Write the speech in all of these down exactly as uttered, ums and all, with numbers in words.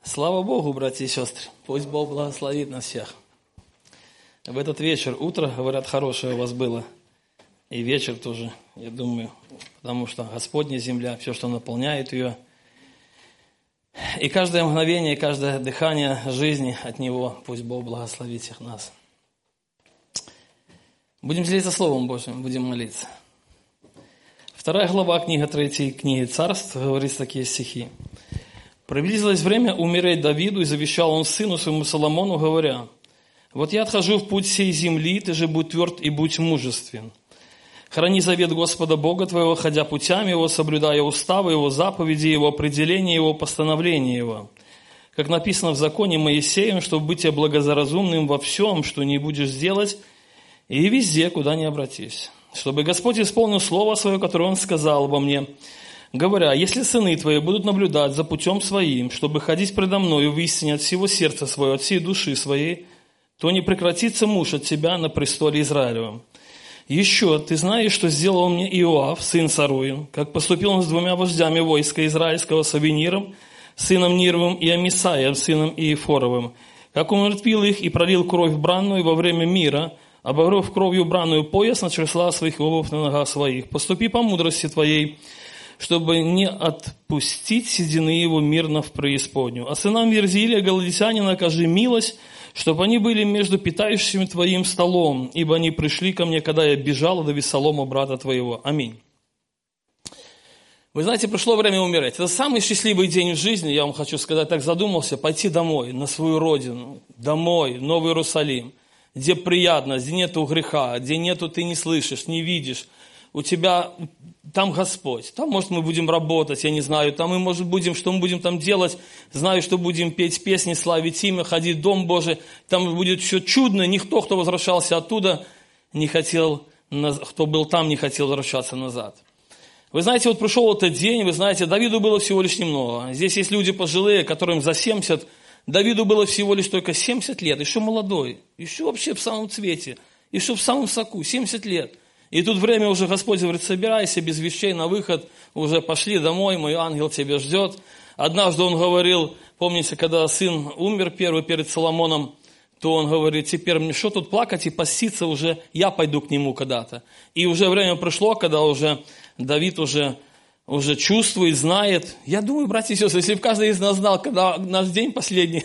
Слава Богу, братья и сестры. Пусть Бог благословит нас всех. В этот вечер, утро, говорят, хорошее у вас было. И вечер тоже, я думаю, потому что Господня земля, все, что наполняет ее. И каждое мгновение, каждое дыхание жизни от Него, пусть Бог благословит всех нас. Будем делиться Словом Божьим, будем молиться. Вторая глава книги третьей, книги Царств, говорит такие стихи. «Приблизилось время умереть Давиду, и завещал он сыну своему Соломону, говоря, вот я отхожу в путь сей земли, ты же будь тверд и будь мужествен. Храни завет Господа Бога твоего, ходя путями его, соблюдая уставы его, заповеди его, определения его, постановления его. Как написано в законе Моисеем, чтобы быть благоразумным во всем, что не будешь делать, и везде, куда ни обратись. Чтобы Господь исполнил слово свое, которое Он сказал обо мне, говоря, если сыны твои будут наблюдать за путем своим, чтобы ходить предо мною в истине от всего сердца своего, от всей души своей, то не прекратится муж от тебя на престоле Израилевом. Еще ты знаешь, что сделал мне Иоав, сын Саруин, как поступил он с двумя вождями войска израильского, с Авениром, сыном Нировым, и Амисаем, сыном Иефоровым, как он умертвил их и пролил кровь бранную во время мира, обогрев кровью бранную пояс на чресла своих и обувь на ногах своих. Поступи по мудрости твоей, чтобы не отпустить седины его мирно в преисподнюю. А сынам Верзилия, галадитянина, окажи милость, чтобы они были между питающими твоим столом, ибо они пришли ко мне, когда я бежал до Вессалома, брата твоего. Аминь». Вы знаете, пришло время умереть. Это самый счастливый день в жизни, я вам хочу сказать, так задумался, пойти домой, на свою родину, домой, в Новый Иерусалим, где приятно, где нету греха, где нету, ты не слышишь, не видишь. У тебя там Господь, там, может, мы будем работать, я не знаю, там мы, может, будем, что мы будем там делать, знаю, что будем петь песни, славить имя, ходить в Дом Божий, там будет все чудно, никто, кто возвращался оттуда, не хотел, кто был там, не хотел возвращаться назад. Вы знаете, вот пришел этот день, вы знаете, Давиду было всего лишь немного, здесь есть люди пожилые, которым за семьдесят, Давиду было всего лишь только семьдесят лет, еще молодой, еще вообще в самом цвете, еще в самом соку, семьдесят лет. И тут время уже Господь говорит, собирайся без вещей на выход, уже пошли домой, мой ангел тебя ждет. Однажды он говорил, помните, когда сын умер первый перед Соломоном, то он говорит, теперь мне что тут плакать и поститься уже, я пойду к нему когда-то. И уже время пришло, когда уже Давид уже, уже чувствует, знает. Я думаю, братья и сестры, если бы каждый из нас знал, когда наш день последний,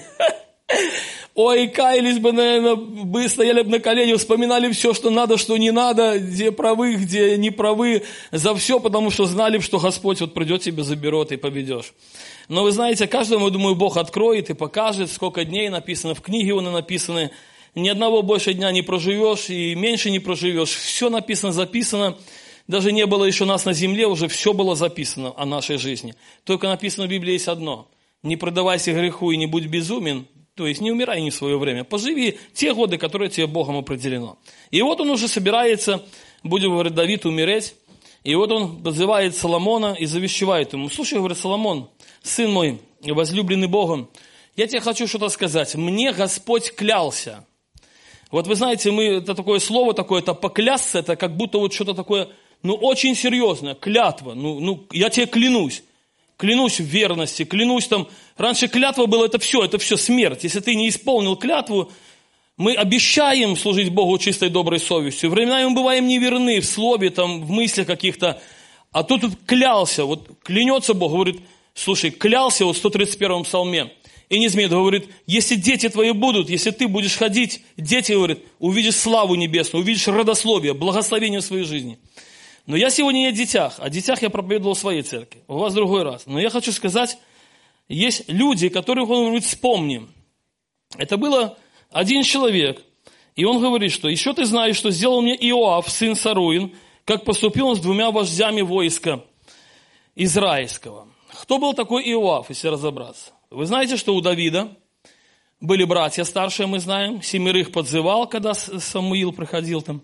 ой, каялись бы, наверное, бы стояли бы на коленях, вспоминали все, что надо, что не надо, где правы, где не правы, за все, потому что знали бы, что Господь вот придет, тебя заберет и поведешь. Но вы знаете, каждому, я думаю, Бог откроет и покажет, сколько дней написано в книге, он и написаны. Ни одного больше дня не проживешь и меньше не проживешь. Все написано, записано. Даже не было еще нас на земле, уже все было записано о нашей жизни. Только написано в Библии есть одно. Не предавайся греху и не будь безумен. То есть не умирай не в свое время. Поживи те годы, которые тебе Богом определено. И вот он уже собирается, будем говорить, Давид умереть. И вот он позывает Соломона и завещевает ему. Слушай, говорит, Соломон, сын мой, возлюбленный Богом, я тебе хочу что-то сказать. Мне Господь клялся. Вот вы знаете, мы, это такое слово такое, это поклясться, это как будто вот что-то такое, ну очень серьезное, клятва. Ну, ну я тебе клянусь. Клянусь в верности, клянусь там. Раньше клятва была, это все, это все смерть. Если ты не исполнил клятву, мы обещаем служить Богу чистой доброй совестью. Временами мы бываем неверны в слове, там, в мыслях каких-то. А тут, тут клялся, вот клянется Бог, говорит, слушай, клялся вот в сто тридцать первом псалме. И Низмеет говорит, если дети твои будут, если ты будешь ходить, дети, говорит, увидишь славу небесную, увидишь родословие, благословение в своей жизни. Но я сегодня не о детях. О детях я проповедовал в своей церкви. У вас в другой раз. Но я хочу сказать, есть люди, которых он говорит, вспомним. Это было один человек. И он говорит, что еще ты знаешь, что сделал мне Иоав, сын Саруин, как поступил он с двумя вождями войска израильского. Кто был такой Иоав, если разобраться? Вы знаете, что у Давида были братья старшие, мы знаем. Семерых подзывал, когда Самуил приходил там.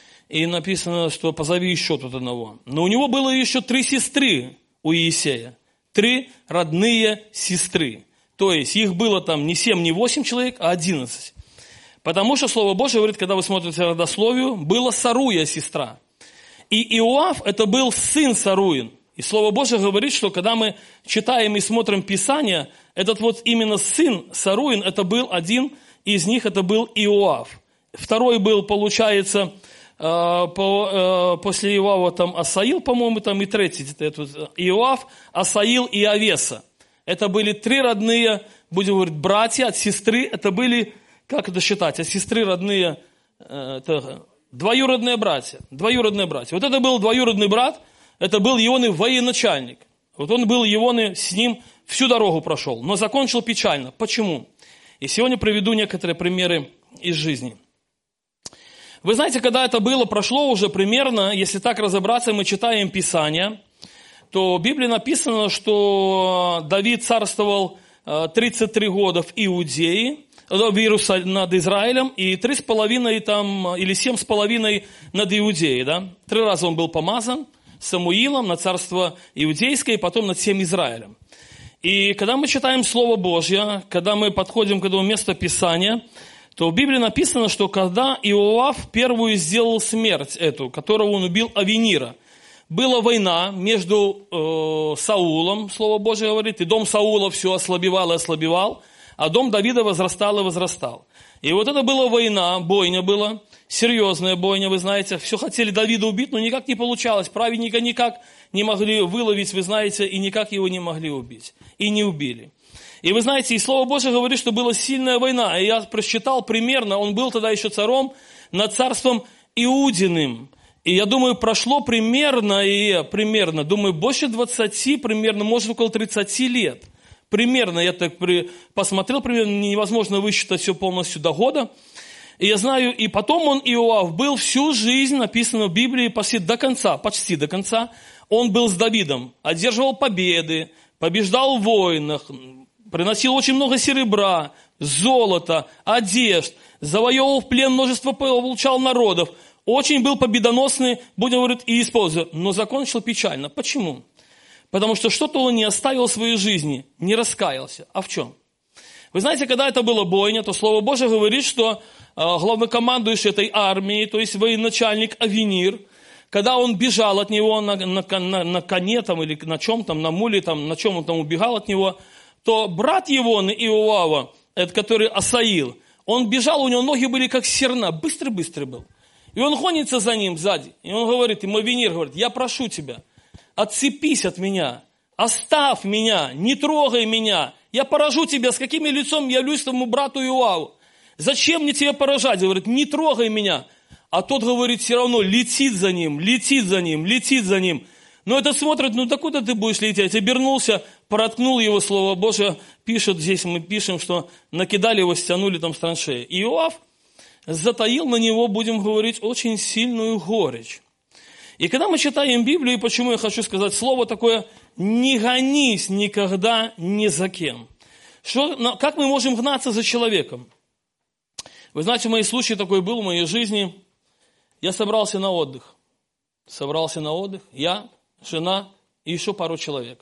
И написано, что позови еще тут одного. Но у него было еще три сестры у Иисея. Три родные сестры. То есть их было там не семь, не восемь человек, а одиннадцать. Потому что Слово Божие говорит, когда вы смотрите родословию, была Саруя сестра. И Иоав это был сын Саруин. И Слово Божие говорит, что когда мы читаем и смотрим Писание, этот вот именно сын Саруин, это был один из них, это был Иоав. Второй был, получается, после Иоава там Асаил, по-моему, там и третий, это Иоав, Асаил и Авеса. Это были три родные, будем говорить, братья от сестры, это были, как это считать, от сестры родные, это двоюродные братья, двоюродные братья. Вот это был двоюродный брат, это был Ионы военачальник. Вот он был Ионы, с ним всю дорогу прошел, но закончил печально. Почему? И сегодня приведу некоторые примеры из жизни. Вы знаете, когда это было, прошло уже примерно, если так разобраться, мы читаем Писание, то в Библии написано, что Давид царствовал тридцать три года в Иудее, в Иерусалиме, над Израилем, и три с половиной там, или семь с половиной над Иудеей, да? Три раза он был помазан Самуилом на царство Иудейское, и потом над всем Израилем. И когда мы читаем Слово Божье, когда мы подходим к этому месту Писания, то в Библии написано, что когда Иоав первую сделал смерть эту, которого он убил Авенира, была война между э, Саулом, Слово Божие говорит, и дом Саула все ослабевал и ослабевал, а дом Давида возрастал и возрастал. И вот это была война, бойня была, серьезная бойня, вы знаете, все хотели Давида убить, но никак не получалось, праведника никак не могли выловить, вы знаете, и никак его не могли убить, и не убили. И вы знаете, и Слово Божие говорит, что была сильная война. И я просчитал примерно, он был тогда еще царем над царством Иудиным. И я думаю, прошло примерно, и примерно, думаю, больше двадцати, примерно, может, около тридцати лет. Примерно, я так при, посмотрел, примерно, невозможно высчитать все полностью до года. И я знаю, и потом он, Иоав, был всю жизнь, написано в Библии, почти до конца, почти до конца, он был с Давидом, одерживал победы, побеждал в войнах, приносил очень много серебра, золота, одежд, завоевывал в плен множество, получал народов. Очень был победоносный, будем говорить, и использовал, но закончил печально. Почему? Потому что что-то он не оставил в своей жизни, не раскаялся. А в чем? Вы знаете, когда это была бойня, то Слово Божие говорит, что главнокомандующий этой армии, то есть военачальник Авенир, когда он бежал от него на, на, на, на коне там, или на чем там, на муле, там, на чем он там убегал от него, то брат его, Иоава, это который Асаил, он бежал, у него ноги были как серна, быстрый-быстрый был. И он гонится за ним сзади. И он говорит, ему Авенир говорит, я прошу тебя, отцепись от меня, оставь меня, не трогай меня. Я поражу тебя, с каким лицом я явлюсь твоему брату Иоаву. Зачем мне тебя поражать? Говорит, не трогай меня. А тот говорит, все равно летит за ним, летит за ним, летит за ним. Но этот смотрит, ну докуда ты будешь лететь? Обернулся, проткнул его, Слово Божие, пишет, здесь мы пишем, что накидали его, стянули там с траншеи. Иоав затаил на него, будем говорить, очень сильную горечь. И когда мы читаем Библию, почему я хочу сказать слово такое, не гонись никогда ни за кем. Что, как мы можем гнаться за человеком? Вы знаете, в моем случае такой был в моей жизни. Я собрался на отдых. Собрался на отдых, я, жена и еще пару человек.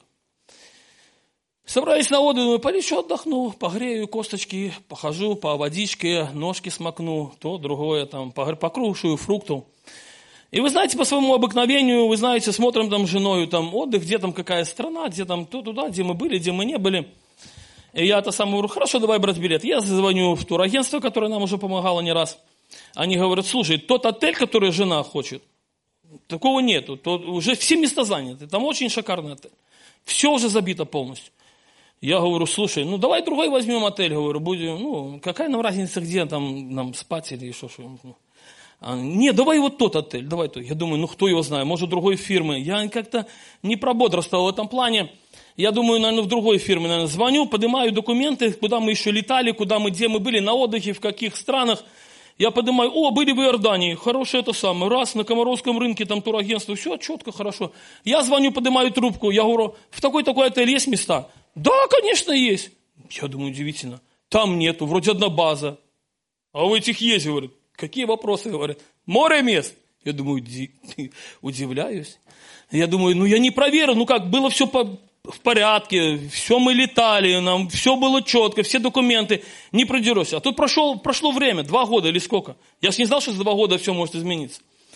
Собрались на отдых, думаю, полечу, отдохну, погрею косточки, похожу по водичке, ножки смакну, то, другое, там, покрушаю фруктов. И вы знаете, по своему обыкновению, вы знаете, смотрим там с женой, там отдых, где там какая страна, где там то, туда, где мы были, где мы не были. И я-то сам говорю, хорошо, давай брать билет. Я звоню в турагентство, которое нам уже помогало не раз. Они говорят, слушай, тот отель, который жена хочет, такого нету, то уже все места заняты, там очень шикарный отель. Все уже забито полностью. Я говорю, слушай, ну давай другой возьмем отель, говорю, будем, ну какая нам разница, где там нам спать или что, что. А, нет, давай вот тот отель, давай тот. Я думаю, ну кто его знает, может другой фирмы. Я как-то не прободрствовал в этом плане. Я думаю, наверное, в другой фирме, наверное, звоню, поднимаю документы, куда мы еще летали, куда мы, где мы были на отдыхе, в каких странах. Я поднимаю, о, были в Иордании, хорошее это самое, раз, на Комаровском рынке, там турагентство, все четко, хорошо. Я звоню, поднимаю трубку, я говорю, в такой-такой отель есть места? Да, конечно, есть. Я думаю, удивительно, там нету, вроде одна база. А у этих есть, говорят. Какие вопросы, говорят? Море мест. Я думаю, удивляюсь. Я думаю, ну я не проверил, ну как, было все по... в порядке, все мы летали, нам все было четко, все документы, не продерешься. А тут прошел, прошло время, два года или сколько. Я же не знал, что за два года все может измениться.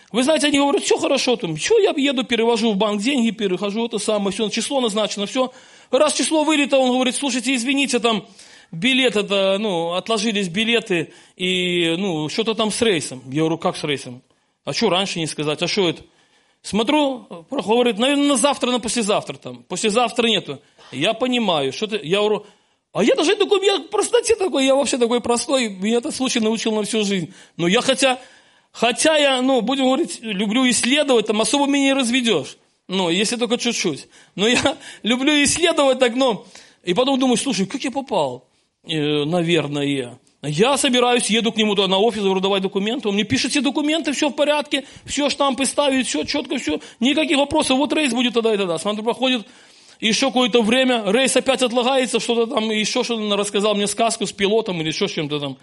Вы знаете, они говорят, все хорошо, там, что я еду, перевожу в банк деньги, перехожу, это самое, все, число назначено, все. Раз число вылета, он говорит, слушайте, извините, там, билет, это, ну, отложились билеты, и, ну, что-то там с рейсом. Я говорю, как с рейсом? А что раньше не сказать? А что это? Смотрю, говорит, наверное, на завтра, на послезавтра там. Послезавтра нету. Я понимаю, что ты, я говорю, а я даже такой, я простоте такой, я вообще такой простой, меня этот случай научил на всю жизнь. Но я хотя, хотя я, ну, будем говорить, люблю исследовать, там особо меня не разведешь. Ну, если только чуть-чуть. Но я люблю исследовать так, ну, и потом думаю, слушай, как я попал? Э, наверное. Я собираюсь, еду к нему туда на офис, говорю, давай документы. Он мне пишет все документы, все в порядке, все штампы ставит, все четко, все. Никаких вопросов, вот рейс будет тогда и тогда. Смотрю, проходит еще какое-то время, рейс опять отлагается, что-то там, еще что-то рассказал мне сказку с пилотом или еще с чем-то там.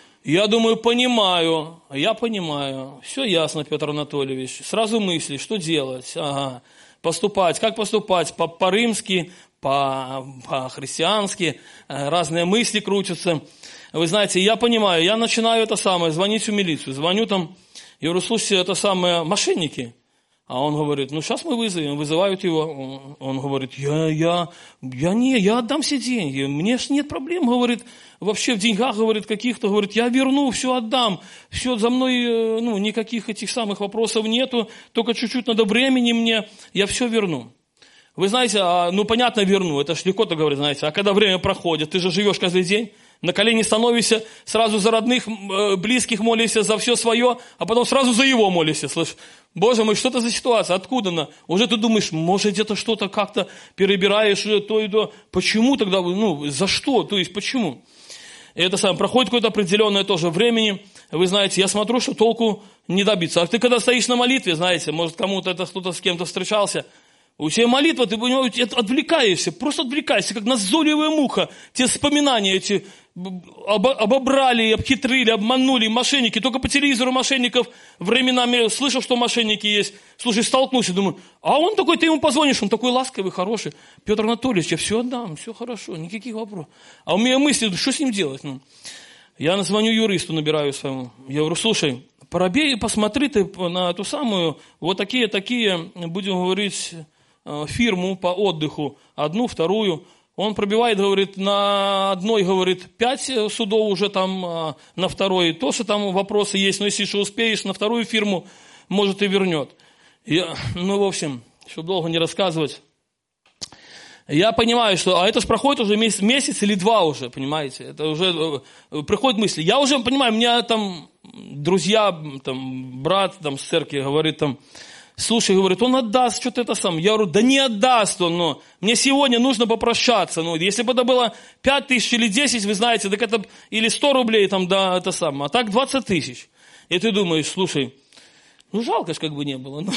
Я думаю, понимаю, я понимаю. Все ясно, Петр Анатольевич. Сразу мысли, что делать? Ага. Поступать, как поступать? По- по-римски, по- по-христиански, разные мысли крутятся. Вы знаете, я понимаю, я начинаю это самое, звонить в милицию. Звоню там, я говорю, слушайте, это самые мошенники. А он говорит, ну сейчас мы вызовем, вызывают его. Он, он говорит, я, я, я не, я отдам все деньги, мне ж нет проблем, говорит, вообще в деньгах, говорит, каких-то, говорит, я верну, все отдам, все за мной, ну, никаких этих самых вопросов нету, только чуть-чуть надо времени мне, я все верну. Вы знаете, а, ну понятно, верну, это ж легко-то говорить, знаете, а когда время проходит, ты же живешь каждый день, на колени становишься, сразу за родных, близких молишься, за все свое, а потом сразу за его молишься, слышь. Боже мой, что это за ситуация, откуда она? Уже ты думаешь, может где-то что-то как-то перебираешь, то и то. Почему тогда, ну, за что, то есть почему? И это самое, проходит какое-то определенное тоже времени, вы знаете, я смотрю, что толку не добиться. А ты когда стоишь на молитве, знаете, может кому-то это кто-то с кем-то встречался, у тебя молитва, ты понимаешь, отвлекаешься, просто отвлекаешься, как назойливая муха. Те вспоминания эти обобрали, обхитрили, обманули, мошенники. Только по телевизору мошенников временами слышал, что мошенники есть. Слушай, столкнулся, думаю, а он такой, ты ему позвонишь, он такой ласковый, хороший. Петр Анатольевич, я все отдам, все хорошо, никаких вопросов. А у меня мысли, что с ним делать? Ну, я звоню юристу, набираю своему. Я говорю, слушай, пробей, посмотри ты на эту самую, вот такие-такие, будем говорить, фирму по отдыху, одну, вторую. Он пробивает, говорит, на одной, говорит, пять судов уже там, на второй тоже там вопросы есть, но если еще успеешь, на вторую фирму, может, и вернет. Я, ну, в общем, чтобы долго не рассказывать, я понимаю, что, а это же проходит уже месяц, месяц или два уже, понимаете, это уже приходят мысли. Я уже понимаю, у меня там друзья, там, брат там, с церкви говорит, там, слушай, говорит, он отдаст, что-то это сам. Я говорю, да не отдаст он, но мне сегодня нужно попрощаться. Ну, если бы это было пять тысяч или десять, вы знаете, так это или сто рублей, там, да, это самое. А так двадцать тысяч. И ты думаешь, слушай, ну, жалко ж как бы не было. Ну,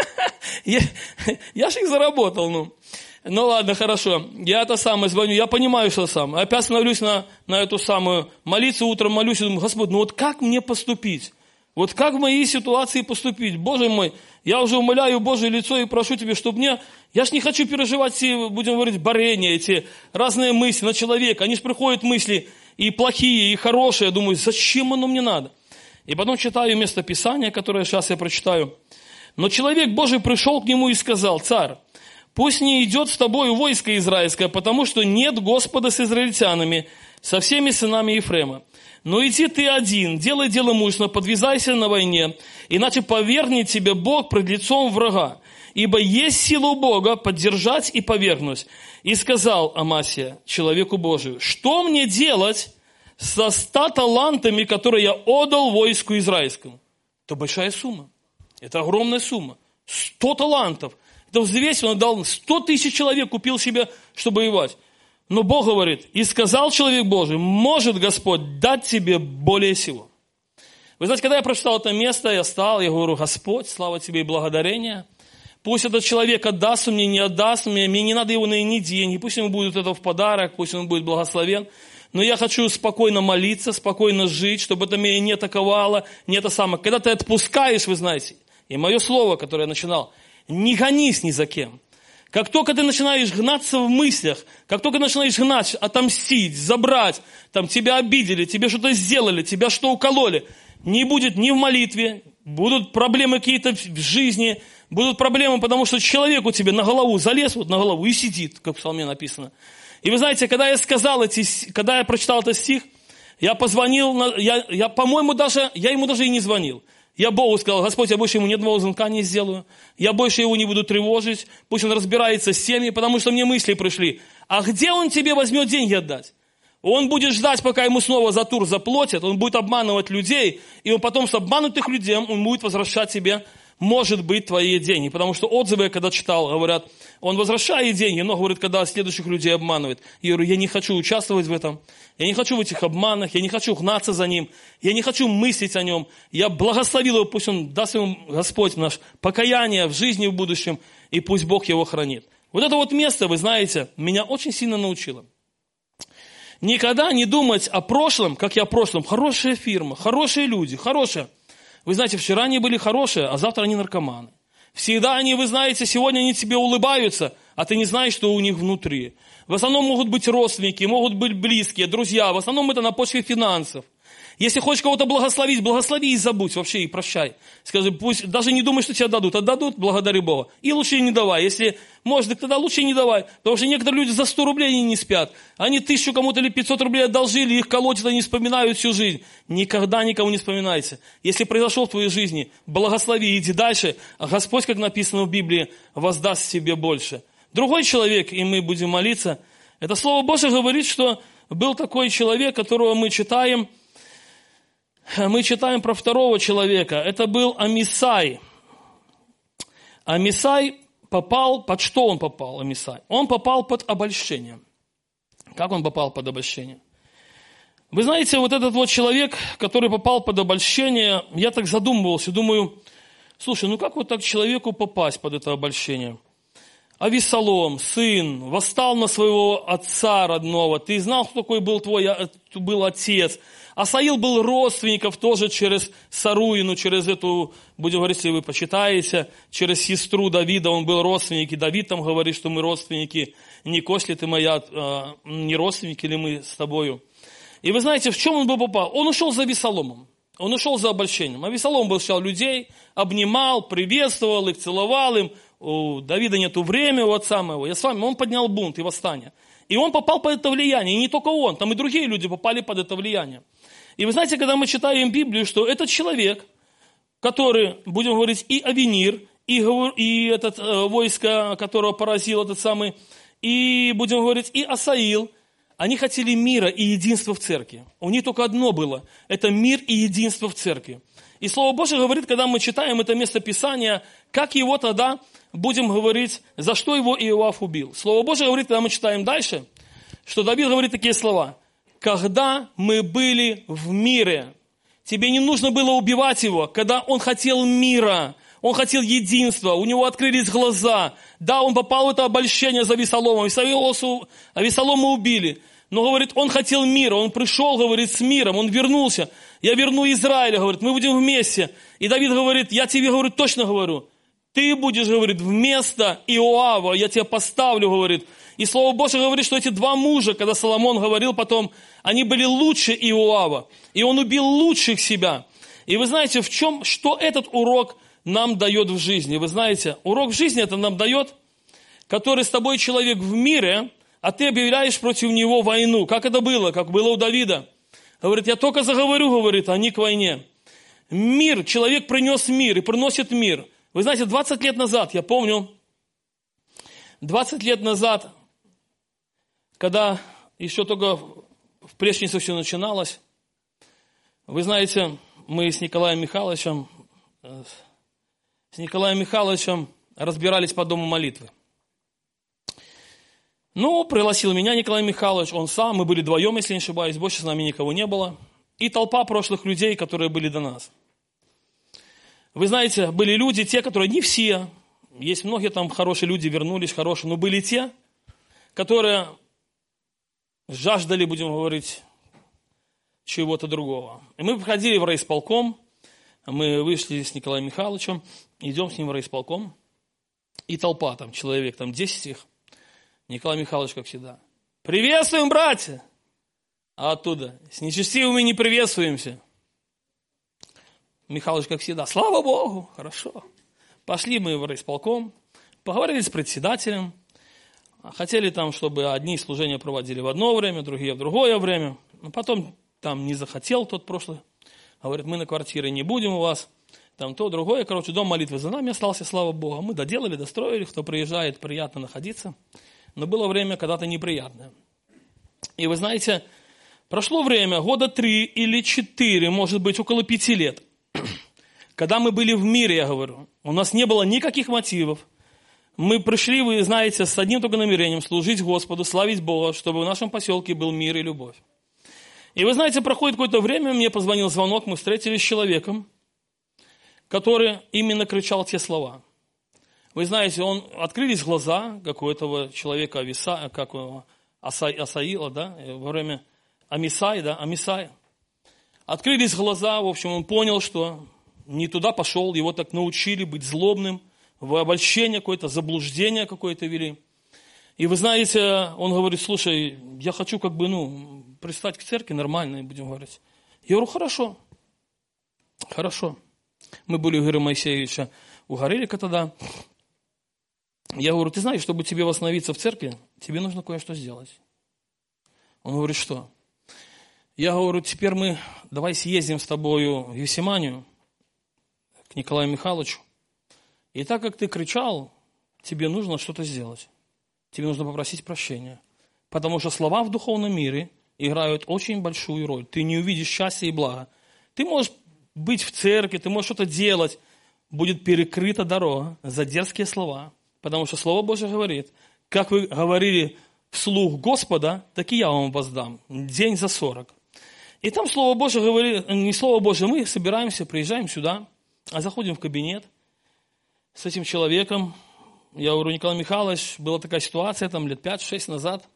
я, я ж их заработал, ну. Ну, ладно, хорошо. Я это самое звоню, я понимаю, что сам. Опять становлюсь на, на эту самую молиться, утром молюсь, и думаю, Господь, ну вот как мне поступить? Вот как в моей ситуации поступить? Боже мой, я уже умоляю Божье лицо и прошу Тебя, чтобы мне... Я ж не хочу переживать все, будем говорить, борения, эти разные мысли на человека. Они же приходят мысли и плохие, и хорошие. Я думаю, зачем оно мне надо? И потом читаю местописание, которое сейчас я прочитаю. Но человек Божий пришел к нему и сказал, царь, пусть не идет с тобою войско израильское, потому что нет Господа с израильтянами, со всеми сынами Ефрема. Но иди ты один, делай дело мужественно, подвязайся на войне, иначе повергнет тебя Бог пред лицом врага. Ибо есть сила у Бога поддержать и повергнуть. И сказал Амасия человеку Божию, что мне делать со ста талантами, которые я отдал войску израильскому? Это большая сумма, это огромная сумма. Сто талантов. Это взвесил, он дал сто тысяч человек, купил себе, чтобы воевать. Но Бог говорит, и сказал человек Божий, может Господь дать тебе более всего. Вы знаете, когда я прочитал это место, я стал, я говорю, Господь, слава тебе и благодарение. Пусть этот человек отдаст мне, не отдаст мне, мне не надо его на ни деньги, пусть ему будет это в подарок, пусть он будет благословен. Но я хочу спокойно молиться, спокойно жить, чтобы это меня не атаковало, не это самое. Когда ты отпускаешь, вы знаете, и мое слово, которое я начинал, не гонись ни за кем. Как только ты начинаешь гнаться в мыслях, как только начинаешь гнать, отомстить, забрать, там тебя обидели, тебе что-то сделали, тебя что укололи, не будет ни в молитве, будут проблемы какие-то в жизни, будут проблемы, потому что человек у тебя на голову залез, вот на голову, и сидит, как в псалме написано. И вы знаете, когда я сказал эти, когда я прочитал этот стих, я позвонил, я, я, по-моему, даже, я ему даже и не звонил. Я Богу сказал: Господь, я больше ему ни одного звонка не сделаю, я больше его не буду тревожить, пусть он разбирается с семьей, потому что мне мысли пришли: а где он тебе возьмет деньги отдать? Он будет ждать, пока ему снова за тур заплатят, он будет обманывать людей, и он потом с обманутых людей он будет возвращать себе, может быть, твои деньги. Потому что отзывы, я когда читал, говорят, он возвращает деньги, но, говорит, когда следующих людей обманывает. Я говорю, я не хочу участвовать в этом, я не хочу в этих обманах, я не хочу гнаться за ним, я не хочу мыслить о нем. Я благословил его, пусть он даст ему, Господь наш, покаяние в жизни в будущем, и пусть Бог его хранит. Вот это вот место, вы знаете, меня очень сильно научило. Никогда не думать о прошлом, как я о прошлом. Хорошая фирма, хорошие люди, хорошие. Вы знаете, вчера они были хорошие, а завтра они наркоманы. Всегда они, вы знаете, сегодня они тебе улыбаются, а ты не знаешь, что у них внутри. В основном могут быть родственники, могут быть близкие, друзья. В основном это на почве финансов. Если хочешь кого-то благословить, благослови и забудь вообще, и прощай. Скажи, пусть даже не думай, что тебе дадут. Отдадут, благодари Бога. И лучше не давай. Если можешь, так тогда лучше не давай. Потому что некоторые люди за сто рублей они не спят. Они тысячу кому-то или пятьсот рублей одолжили, их колотят, они вспоминают всю жизнь. Никогда никому не вспоминайте. Если произошло в твоей жизни, благослови, иди дальше. А Господь, как написано в Библии, воздаст тебе больше. Другой человек, и мы будем молиться, это Слово Божие говорит, что был такой человек, которого мы читаем, мы читаем про второго человека. Это был Амисай. Амисай попал, под что он попал, Амисай? Он попал под обольщение. Как он попал под обольщение? Вы знаете, вот этот вот человек, который попал под обольщение, я так задумывался, думаю, слушай, ну как вот так человеку попасть под это обольщение? Авессалом, сын, восстал на своего отца родного. Ты знал, кто такой был твой был отец? Асаил был родственников тоже через Саруину, через эту, будем говорить, если вы почитаете, через сестру Давида, он был родственник. И Давид там говорит, что мы родственники. Не кость ли ты моя, не родственники ли мы с тобою? И вы знаете, в чем он был попал? Он ушел за Авессаломом. Он ушел за обольщением. Авессалом был встречал людей, обнимал, приветствовал их, целовал им. У Давида нету времени, у отца моего. Я с вами, он поднял бунт и восстание. И он попал под это влияние. И не только он, там и другие люди попали под это влияние. И вы знаете, когда мы читаем Библию, что этот человек, который, будем говорить, и Авенир, и, и этот э, войско, которого поразил этот самый, и, будем говорить, и Асаил, они хотели мира и единства в церкви. У них только одно было – это мир и единство в церкви. И Слово Божие говорит, когда мы читаем это место Писания, как его тогда, будем говорить, за что его Иоав убил. Слово Божие говорит, когда мы читаем дальше, что Давид говорит такие слова. Когда мы были в мире, тебе не нужно было убивать его, когда он хотел мира, он хотел единства, у него открылись глаза. Да, он попал в это обольщение за Авессаломом, Авессалома убили. Но, говорит, он хотел мира, он пришел, говорит, с миром, он вернулся. Я верну Израиля, говорит, мы будем вместе. И Давид говорит, я тебе, говорит, точно говорю, ты будешь, говорит, вместо Иоава, я тебя поставлю, говорит. И Слово Божие говорит, что эти два мужа, когда Соломон говорил потом, они были лучше Иоава. И он убил лучших себя. И вы знаете, в чем, что этот урок нам дает в жизни? Вы знаете, урок в жизни это нам дает, который с тобой человек в мире, а ты объявляешь против него войну. Как это было? Как было у Давида. Говорит, я только заговорю, говорит, а не к войне. Мир, человек принес мир и приносит мир. Вы знаете, двадцать лет назад, я помню, двадцать лет назад, когда еще только в Плещнице все начиналось, вы знаете, мы с Николаем Михайловичем, с Николаем Михайловичем разбирались по дому молитвы. Ну, пригласил меня Николай Михайлович, он сам, мы были вдвоем, если не ошибаюсь, больше с нами никого не было. И толпа прошлых людей, которые были до нас. Вы знаете, были люди, те, которые не все, есть многие там хорошие люди, вернулись хорошие, но были те, которые жаждали, будем говорить, чего-то другого. И мы приходили в райисполком, мы вышли с Николаем Михайловичем, идем с ним в райисполком, и толпа там, человек, там десять их, Николай Михайлович, как всегда, приветствуем, братья! А оттуда, с нечестивыми не приветствуемся. Михалыч, как всегда, слава Богу, хорошо. Пошли мы в райисполком, поговорили с председателем. Хотели там, чтобы одни служения проводили в одно время, другие в другое время. Но потом там не захотел тот прошлый. Говорит, мы на квартире не будем у вас. Там то, другое. Короче, дом молитвы за нами остался, слава Богу. Мы доделали, достроили. Кто приезжает, приятно находиться. Но было время когда-то неприятное. И вы знаете, прошло время, года три или четыре, может быть, около пяти лет. Когда мы были в мире, я говорю, у нас не было никаких мотивов. Мы пришли, вы знаете, с одним только намерением служить Господу, славить Бога, чтобы в нашем поселке был мир и любовь. И вы знаете, проходит какое-то время, мне позвонил звонок, мы встретились с человеком, который именно кричал те слова. Вы знаете, он, открылись глаза какого-то человека, Ависа, как его, Аса, Асаила, да, во время Амисай, да, Амисай. Открылись глаза, в общем, он понял, что не туда пошел, его так научили быть злобным, в обольщение какое-то, заблуждение какое-то вели. И вы знаете, он говорит, слушай, я хочу как бы, ну, пристать к церкви нормально, будем говорить. Я говорю, хорошо, хорошо. Мы были у Игоря Моисеевича у Горелика тогда. Я говорю, ты знаешь, чтобы тебе восстановиться в церкви, тебе нужно кое-что сделать. Он говорит, что? Я говорю, теперь мы, давай съездим с тобою в Евсиманию, к Николаю Михайловичу. И так как ты кричал, тебе нужно что-то сделать. Тебе нужно попросить прощения. Потому что слова в духовном мире играют очень большую роль. Ты не увидишь счастья и блага. Ты можешь быть в церкви, ты можешь что-то делать. Будет перекрыта дорога за дерзкие слова. Потому что Слово Божие говорит, как вы говорили вслух Господа, так и я вам воздам. День за сорок. И там Слово Божие говорит, не Слово Божие, мы собираемся, приезжаем сюда, а заходим в кабинет с этим человеком. Я говорю, Николай Михайлович, была такая ситуация там лет пять-шесть назад.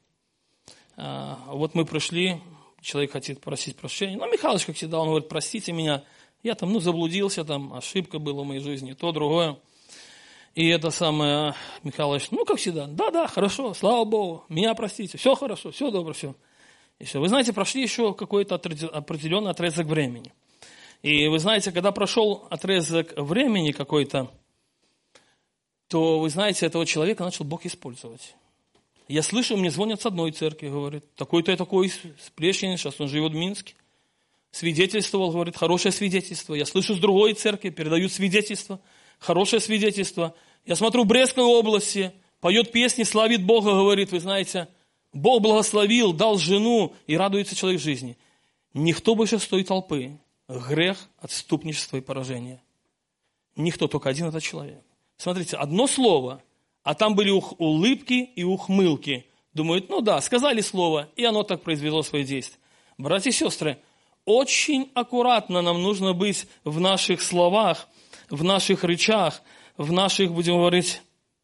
А, вот мы пришли, человек хотел просить прощения. Ну, Михайлович, как всегда, он говорит, простите меня. Я там, ну, заблудился, там, ошибка была в моей жизни, то, другое. И это самое, Михайлович, ну, как всегда, да-да, хорошо, слава Богу, меня простите, все хорошо, все добро, все. И все. Вы знаете, прошли еще какой-то определенный отрезок времени. И вы знаете, когда прошел отрезок времени какой-то, то, вы знаете, этого человека начал Бог использовать. Я слышу, мне звонят с одной церкви, говорит, такой-то и такой Сплещенин, сейчас он живет в Минске. Свидетельствовал, говорит, хорошее свидетельство. Я слышу с другой церкви, передают свидетельство, хорошее свидетельство. Я смотрю в Брестской области, поет песни, славит Бога, говорит, вы знаете, Бог благословил, дал жену, и радуется человек жизни. Никто больше с той толпы. Грех, отступничество и поражение. Никто, только один этот человек. Смотрите, одно слово, а там были улыбки и ухмылки. Думают, ну да, сказали слово, и оно так произвело свои действия. Братья и сестры, очень аккуратно нам нужно быть в наших словах, в наших речах, в наших, будем говорить,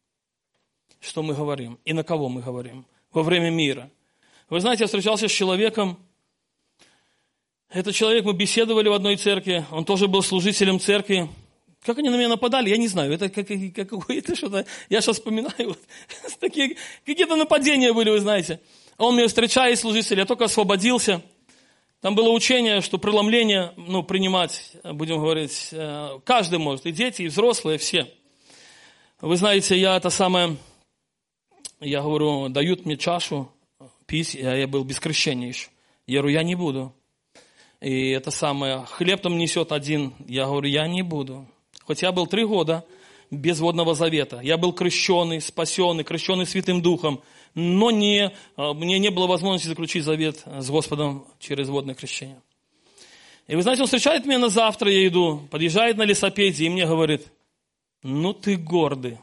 что мы говорим и на кого мы говорим во время мира. Вы знаете, я встречался с человеком, этот человек, мы беседовали в одной церкви, он тоже был служителем церкви. Как они на меня нападали, я не знаю. Это как, как, какое-то что-то, я сейчас вспоминаю, вот, такие, какие-то нападения были, вы знаете. Он меня встречает, служитель, я только освободился. Там было учение, что преломление, ну, принимать, будем говорить, каждый может, и дети, и взрослые, все. Вы знаете, я это самое, я говорю, дают мне чашу пить, а я был без крещения еще. Я говорю, я не буду. И это самое, хлеб там несет один, я говорю, я не буду. Хоть я был три года без водного завета. Я был крещенный, спасенный, крещенный Святым Духом. Но не, мне не было возможности заключить завет с Господом через водное крещение. И вы знаете, он встречает меня на завтра, я иду, подъезжает на лесопеде и мне говорит, ну ты гордый.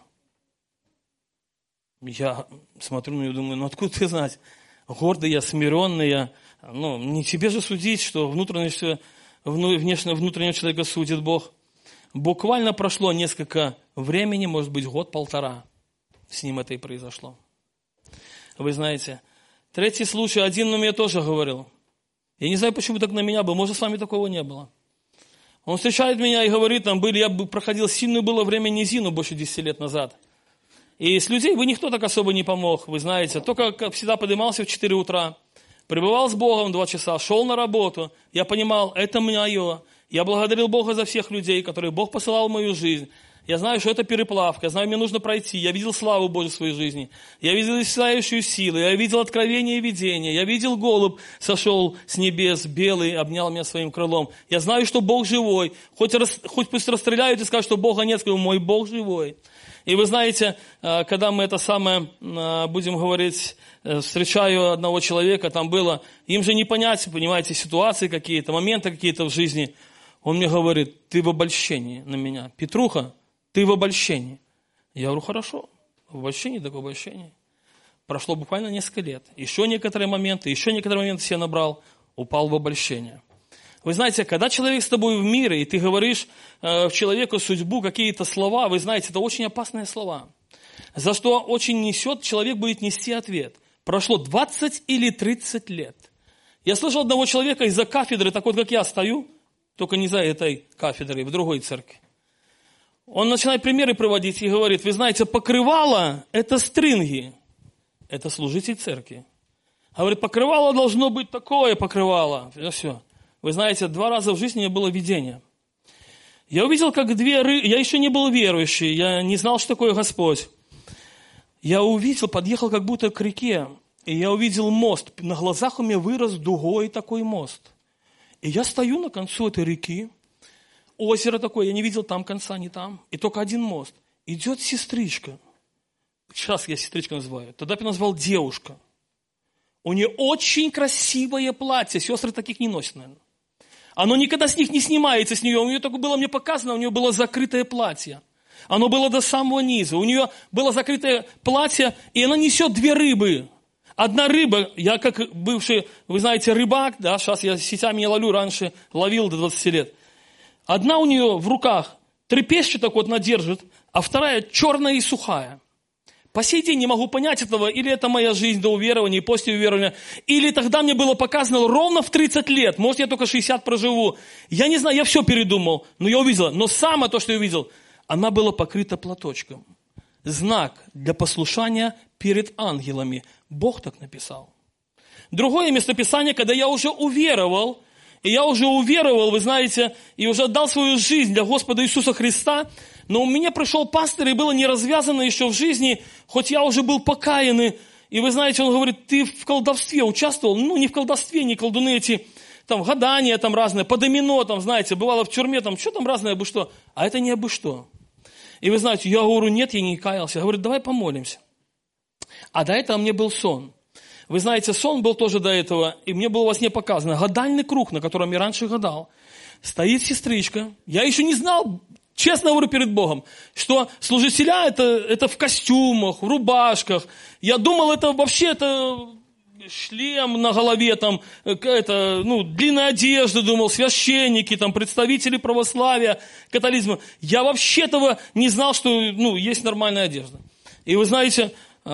Я смотрю на него и думаю, ну откуда ты знать? Гордый я, смиренный я. Ну, не тебе же судить, что внутренне, внешне внутреннего человека судит Бог. Буквально прошло несколько времени, может быть, год-полтора. С ним это и произошло. Вы знаете, третий случай, один на меня тоже говорил. Я не знаю, почему так на меня был, может, с вами такого не было. Он встречает меня и говорит, там были, я проходил сильное было время низину больше десяти лет назад. И с людей бы никто так особо не помог, вы знаете. Только, как всегда, поднимался в четыре утра, пребывал с Богом два часа, шел на работу. Я понимал, это мое. Я благодарил Бога за всех людей, которые Бог посылал в мою жизнь. Я знаю, что это переплавка, я знаю, мне нужно пройти. Я видел славу Божью в своей жизни. Я видел исцеляющую силу, я видел откровение и видение. Я видел голубь, сошел с небес, белый, обнял меня своим крылом. Я знаю, что Бог живой. Хоть, рас, хоть пусть расстреляют и скажут, что Бога нет, скажу, мой Бог живой. И вы знаете, когда мы это самое, будем говорить, встречаю одного человека, там было, им же не понять, понимаете, ситуации какие-то, моменты какие-то в жизни. Он мне говорит, ты в обольщении на меня. Петруха, ты в обольщении. Я говорю, хорошо, в обольщении, так в обольщении. Прошло буквально несколько лет. Еще некоторые моменты, еще некоторые моменты себе набрал, упал в обольщение. Вы знаете, когда человек с тобой в мире, и ты говоришь э, человеку судьбу, какие-то слова, вы знаете, это очень опасные слова. За что очень несет, человек будет нести ответ. Прошло двадцать или тридцать лет. Я слышал одного человека из-за кафедры, так вот как я стою, только не за этой кафедрой, в другой церкви. Он начинает примеры проводить и говорит, вы знаете, покрывало – это стринги, это служитель церкви. Говорит, покрывало должно быть такое покрывало. Все. Вы знаете, два раза в жизни у меня было видение. Я увидел, как две рыбы, я еще не был верующий, я не знал, что такое Господь. Я увидел, подъехал как будто к реке, и я увидел мост. На глазах у меня вырос дугой такой мост. И я стою на концу этой реки, озеро такое, я не видел там конца, ни там, и только один мост. Идет сестричка. Сейчас я сестричка называю, тогда я назвал девушка. У нее очень красивое платье, сестры таких не носят, наверное. Оно никогда с них не снимается, с нее. У нее только было мне показано, у нее было закрытое платье. Оно было до самого низа. У нее было закрытое платье, и она несет две рыбы. Одна рыба, я как бывший, вы знаете, рыбак, да, сейчас я сетями не ловлю, раньше ловил до двадцати лет. Одна у нее в руках трепещет, так вот она держит, а вторая черная и сухая. По сей день не могу понять этого, или это моя жизнь до уверования и после уверования, или тогда мне было показано ровно в тридцать лет, может я только шестьдесят проживу. Я не знаю, я все передумал, но я увидел. Но самое то, что я увидел, она была покрыта платочком. Знак для послушания перед ангелами. Бог так написал. Другое местописание, когда я уже уверовал, и я уже уверовал, вы знаете, и уже отдал свою жизнь для Господа Иисуса Христа, но у меня пришел пастор, и было не развязано еще в жизни, хоть я уже был покаянный. И вы знаете, он говорит, ты в колдовстве участвовал? Ну, не в колдовстве, не колдуны эти, там, гадания там разные, по домино, там, знаете, бывало в тюрьме, там, что там разное, абы что. А это не абы что. И вы знаете, я говорю, нет, я не каялся. Я говорю, давай помолимся. А до этого мне был сон. Вы знаете, сон был тоже до этого, и мне было во сне показано, гадальный круг, на котором я раньше гадал. Стоит сестричка, я еще не знал, честно говорю перед Богом, что служителя это, это в костюмах, в рубашках. Я думал, это вообще это шлем на голове, там, это, ну, длинная одежда, думал, священники, там, представители православия, католизма. Я вообще этого не знал, что ну, есть нормальная одежда. И вы знаете,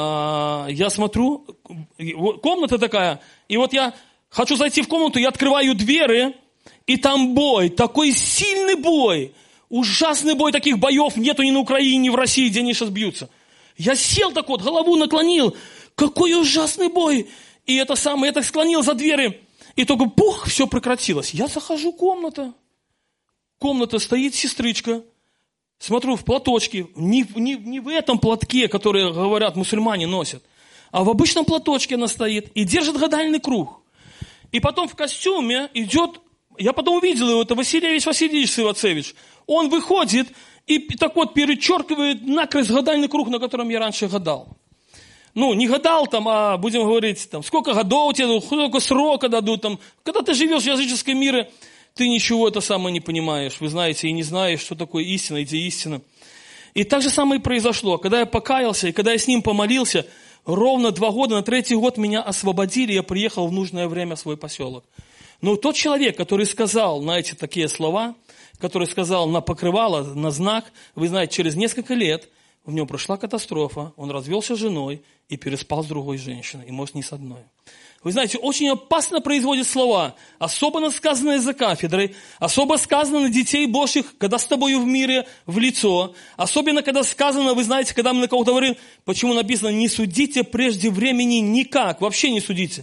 я смотрю, комната такая, и вот я хочу зайти в комнату, я открываю двери, и там бой, такой сильный бой, ужасный бой, таких боев нету ни на Украине, ни в России, где они сейчас бьются. Я сел так вот, голову наклонил, какой ужасный бой, и это самое, я так склонил за двери, и только бух, все прекратилось. Я захожу в комнату, комната стоит сестричка, смотрю в платочке, не, не, не в этом платке, который, говорят, мусульмане носят, а в обычном платочке она стоит и держит гадальный круг. И потом в костюме идет, я потом увидел его, это Васильевич Васильевич Сывацевич. Он выходит и так вот перечеркивает накрест гадальный круг, на котором я раньше гадал. Ну, не гадал там, а будем говорить, там, сколько годов тебе, сколько срока дадут. Там. Когда ты живешь в языческом мире, ты ничего это самое не понимаешь, вы знаете, и не знаешь, что такое истина, и где истина. И так же самое и произошло. Когда я покаялся, и когда я с ним помолился, ровно два года, на третий год меня освободили, и я приехал в нужное время в свой поселок. Но тот человек, который сказал на эти такие слова, который сказал на покрывало, на знак, вы знаете, через несколько лет в нем прошла катастрофа, он развелся с женой и переспал с другой женщиной, и может не с одной. Вы знаете, очень опасно производить слова, особенно сказанные за кафедрой, особо сказано на детей Божьих, когда с тобою в мире в лицо, особенно когда сказано, вы знаете, когда мы на кого-то говорим, почему написано, не судите прежде времени никак, вообще не судите.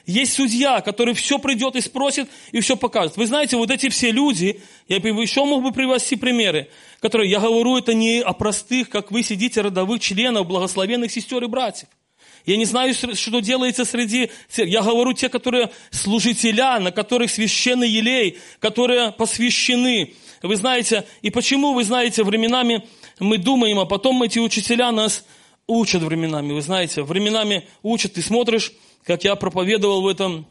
Есть судья, который все придет и спросит, и все покажет. Вы знаете, вот эти все люди, я еще мог бы привести примеры, которые, я говорю, это не о простых, как вы сидите, родовых членов, благословенных сестер и братьев. Я не знаю, что делается среди... Я говорю те, которые служителя, на которых священный елей, которые посвящены. Вы знаете, и почему, вы знаете, временами мы думаем, а потом эти учителя нас учат временами. Вы знаете, временами учат. Ты смотришь, как я проповедовал в этом...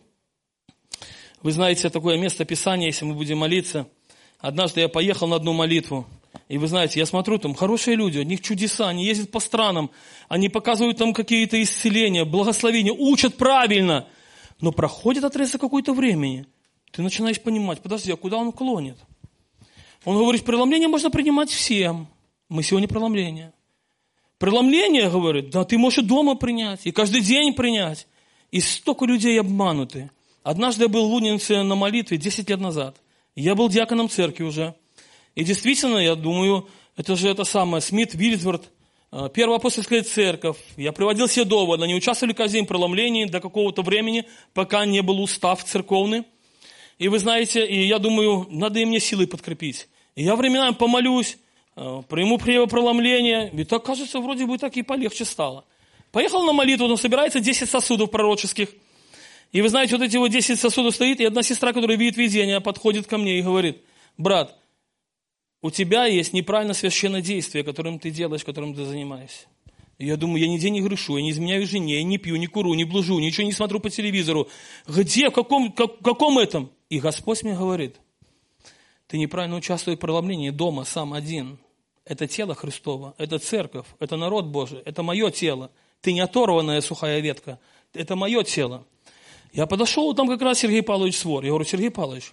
Вы знаете, такое место Писания, если мы будем молиться. Однажды я поехал на одну молитву. И вы знаете, я смотрю, там хорошие люди, у них чудеса, они ездят по странам, они показывают там какие-то исцеления, благословения, учат правильно. Но проходит отрезок какое-то времени, ты начинаешь понимать, подожди, а куда он клонит? Он говорит, преломление можно принимать всем. Мы сегодня преломление. Преломление, говорит, да ты можешь и дома принять, и каждый день принять. И столько людей обмануты. Однажды я был в Лунинце на молитве десять лет назад. Я был диаконом церкви уже. И действительно, я думаю, это же это самое, Смит, Вильсворт, Первая апостольская церковь. Я приводил все доводы, они участвовали в каждом преломлении до какого-то времени, пока не был устав церковный. И вы знаете, и я думаю, надо и мне силой подкрепить. И я временами помолюсь, приму преломление, и так кажется, вроде бы так и полегче стало. Поехал на молитву, но собирается десять сосудов пророческих. И вы знаете, вот эти вот десять сосудов стоит, и одна сестра, которая видит видение, подходит ко мне и говорит, брат, у тебя есть неправильно священное действие, которым ты делаешь, которым ты занимаешься. И я думаю, я нигде не грешу, я не изменяю жене, я не пью, не курю, не блужу, ничего не смотрю по телевизору. Где, в каком, как, каком этом? И Господь мне говорит, ты неправильно участвуешь в преломлении дома сам один. Это тело Христово, это церковь, это народ Божий, это мое тело. Ты не оторванная сухая ветка, это мое тело. Я подошел, там как раз Сергей Павлович Свор. Я говорю, Сергей Павлович,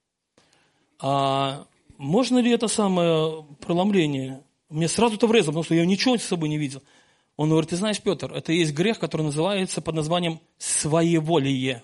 а можно ли это самое преломление? Мне сразу это врезало, потому что я ничего с собой не видел. Он говорит, ты знаешь, Петр, это есть грех, который называется под названием своеволие.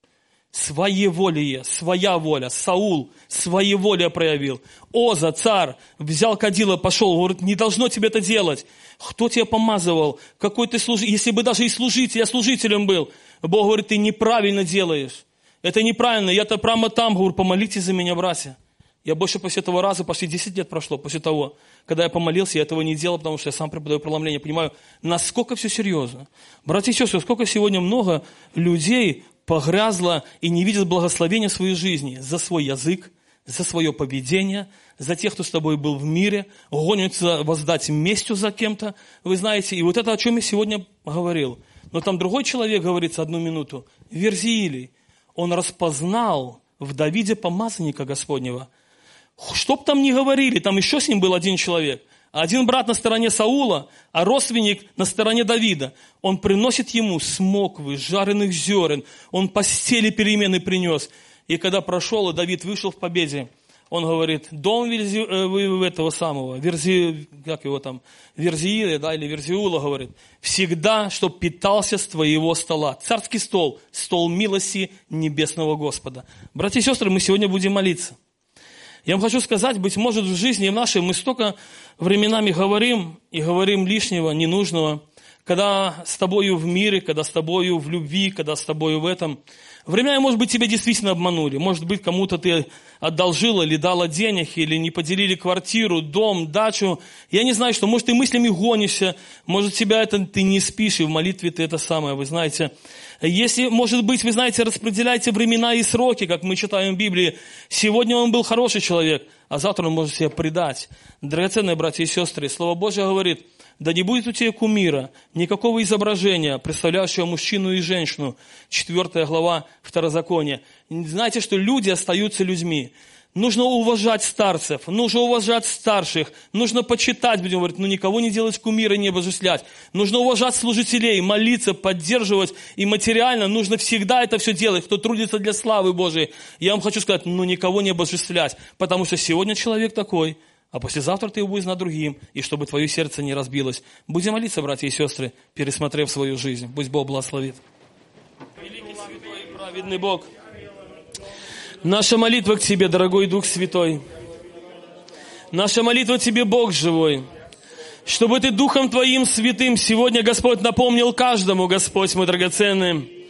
Своеволие, своя воля. Саул своеволие проявил. Оза, царь, взял кадило, пошел, говорит, не должно тебе это делать. Кто тебя помазывал? Какой ты служитель? Если бы даже и служитель, я служителем был. Бог говорит, ты неправильно делаешь. Это неправильно. Я-то прямо там, говорю, помолитесь за меня, братья. Я больше после этого раза, почти десять лет прошло, после того, когда я помолился, я этого не делал, потому что я сам преподаю преломление, понимаю, насколько все серьезно. Братья и сестры, сколько сегодня много людей погрязло и не видят благословения в своей жизни за свой язык, за свое поведение, за тех, кто с тобой был в мире, гонятся воздать местью за кем-то, вы знаете, и вот это, о чем я сегодня говорил. Но там другой человек говорится одну минуту, Верзиилий, он распознал в Давиде помазанника Господнего. Что б там ни говорили, там еще с ним был один человек. Один брат на стороне Саула, а родственник на стороне Давида. Он приносит ему смоквы, жареных зерен. Он постели перемены принес. И когда прошел, и Давид вышел в победе, он говорит, дом Верзи, э, этого самого, Верзи, как его там, Верзииля, да, или Верзиула, говорит, всегда, чтоб питался с твоего стола. Царский стол, стол милости небесного Господа. Братья и сестры, мы сегодня будем молиться. Я вам хочу сказать, быть может, в жизни нашей мы столько временами говорим, и говорим лишнего, ненужного, когда с тобою в мире, когда с тобою в любви, когда с тобою в этом. Временами, может быть, тебя действительно обманули. Может быть, кому-то ты одолжила или дала денег, или не поделили квартиру, дом, дачу. Я не знаю, что, может, ты мыслями гонишься, может, тебя это ты не спишь, и в молитве ты это самое, вы знаете. Если, может быть, вы знаете, распределяйте времена и сроки, как мы читаем в Библии. Сегодня он был хороший человек, а завтра он может себя предать. Драгоценные братья и сестры, Слово Божье говорит, да не будет у тебя кумира, никакого изображения, представляющего мужчину и женщину. Четвертая глава Второзакония. Знаете, что люди остаются людьми. Нужно уважать старцев, нужно уважать старших, нужно почитать, будем говорить, но никого не делать кумира, не обожествлять. Нужно уважать служителей, молиться, поддерживать, и материально нужно всегда это все делать, кто трудится для славы Божией. Я вам хочу сказать, ну никого не обожествлять, потому что сегодня человек такой, а послезавтра ты его будешь над другим, и чтобы твое сердце не разбилось. Будем молиться, братья и сестры, пересмотрев свою жизнь. Пусть Бог благословит. Великий, святой и праведный Бог, наша молитва к Тебе, дорогой Дух Святой. Наша молитва Тебе, Бог живой. Чтобы Ты Духом Твоим Святым сегодня, Господь, напомнил каждому, Господь мой драгоценный,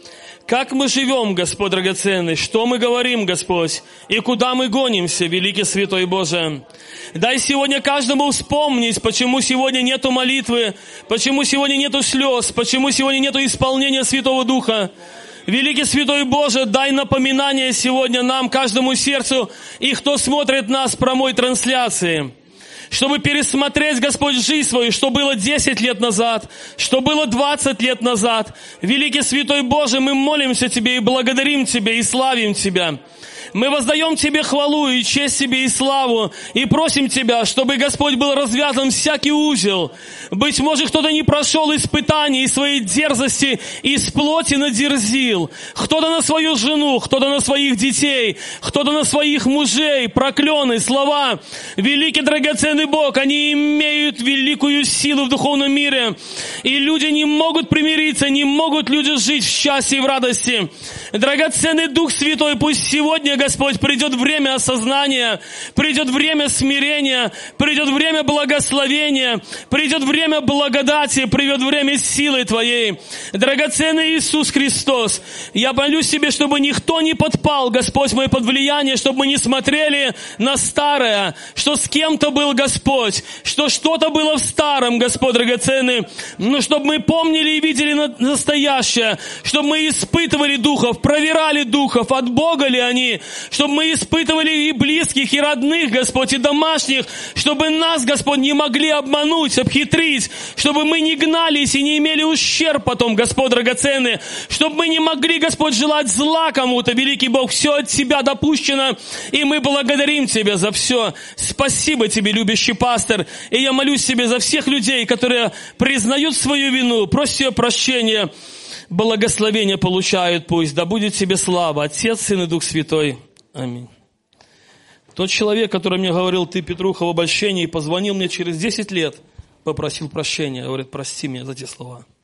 Как мы живем, Господь драгоценный, что мы говорим, Господь, и куда мы гонимся, великий святой Боже. Дай сегодня каждому вспомнить, почему сегодня нету молитвы, почему сегодня нету слез, почему сегодня нету исполнения Святого Духа. Великий святой Боже, дай напоминание сегодня нам, каждому сердцу, и кто смотрит нас в прямой трансляции, чтобы пересмотреть, Господь, жизнь свою, что было десять лет назад, что было двадцать лет назад. Великий святой Боже, мы молимся Тебе и благодарим Тебя и славим Тебя. Мы воздаем Тебе хвалу и честь Тебе и славу, и просим Тебя, чтобы, Господь, был развязан всякий узел. Быть может, кто-то не прошел испытаний и своей дерзости, из плоти надерзил. Кто-то на свою жену, кто-то на своих детей, кто-то на своих мужей, проклены, слова. Великий драгоценный Бог, они имеют великую силу в духовном мире, и люди не могут примириться, не могут люди жить в счастье и в радости. Драгоценный Дух Святой, пусть сегодня, Господь, придет время осознания, придет время смирения, придет время благословения, придет время благодати, придет время силы Твоей. Драгоценный Иисус Христос, я молюсь Тебе, чтобы никто не подпал, Господь мой, под влияние, чтобы мы не смотрели на старое, что с кем-то был Господь, что что-то было в старом, Господь драгоценный, но чтобы мы помнили и видели настоящее, чтобы мы испытывали духов, проверяли духов, от Бога ли они, чтобы мы испытывали и близких, и родных, Господь, и домашних, чтобы нас, Господь, не могли обмануть, обхитрить, чтобы мы не гнались и не имели ущерб потом, Господь драгоценный, чтобы мы не могли, Господь, желать зла кому-то, великий Бог, все от Тебя допущено, и мы благодарим Тебя за все. Спасибо Тебе, любящий пастор, и я молюсь Тебе за всех людей, которые признают свою вину, просят Тебя прощения, благословение получают пусть, да будет Тебе слава, Отец, Сын и Дух Святой. Аминь. Тот человек, который мне говорил, ты, Петруха, в обольщении, позвонил мне через десять лет, попросил прощения, говорит, прости меня за те слова.